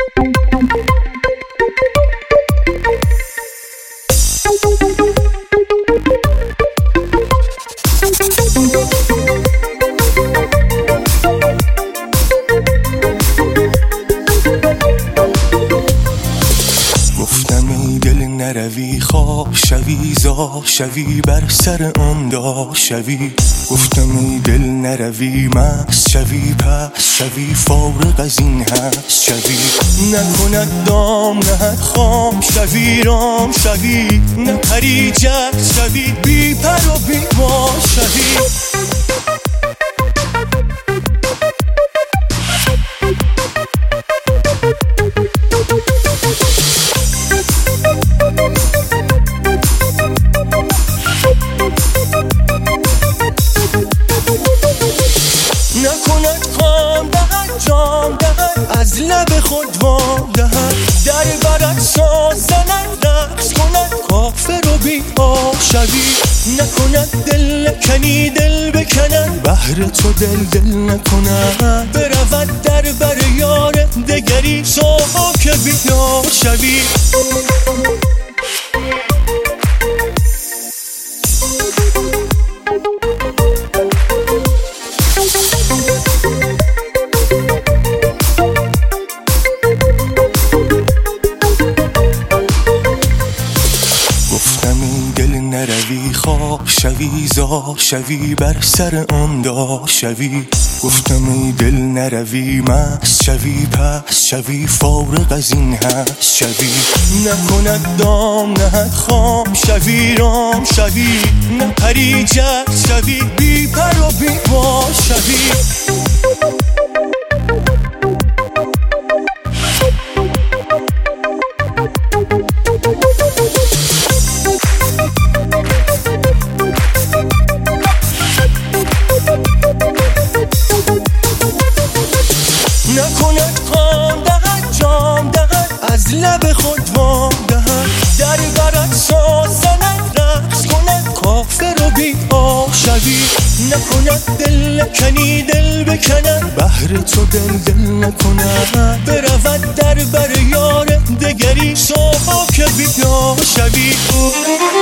نروی خواب شوی زار شوی بر سر آن دار شوی گفتم ای دل نروی مست شوی پس شوی فارغ از این هست شوی نکند دام نهد خام شوی رام شوی نپری جک شوی بی پر و بی ما شوی نکند خام دهد جام دهد از لب خود وام دهد در برد ساز زند رقص کند کافر و بی پا شوی نکند دل کنی دل بکند بهر تو دل نکند برود در بر یار دگری صبح که بیدار شوی نروی خواب شوی زار شوی بر سر آن دار شوی گفتم ای دل نروی مست شوی پس شوی فارغ از این هست شوی نکند دام نهد خام شوی رام شوی نپری جک شوی بی پر و بی پا شوی نکند خام دهد جام دهد از لب خود وام دهد در برد ساز زند رقص کند کافر و بی پا شوی نکند دل کنی دل بکند بهر تو دل نکند برود در بر یار دگری صبح که بیدار شوی